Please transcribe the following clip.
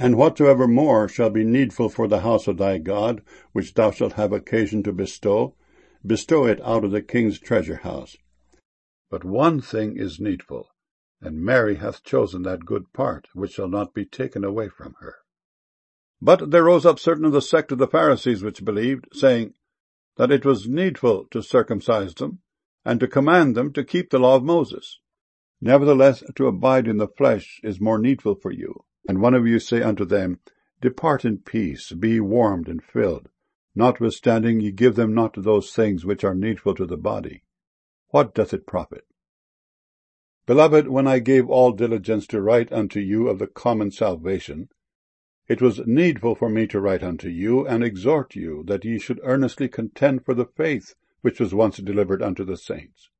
And whatsoever more shall be needful for the house of thy God, which thou shalt have occasion to bestow, bestow it out of the king's treasure house. But one thing is needful, and Mary hath chosen that good part, which shall not be taken away from her. But there rose up certain of the sect of the Pharisees which believed, saying that it was needful to circumcise them, and to command them to keep the law of Moses. Nevertheless, to abide in the flesh is more needful for you. And one of you say unto them, Depart in peace, be warmed and filled. Notwithstanding ye give them not those things which are needful to the body. What doth it profit? Beloved, when I gave all diligence to write unto you of the common salvation, it was needful for me to write unto you, and exhort you, that ye should earnestly contend for the faith which was once delivered unto the saints.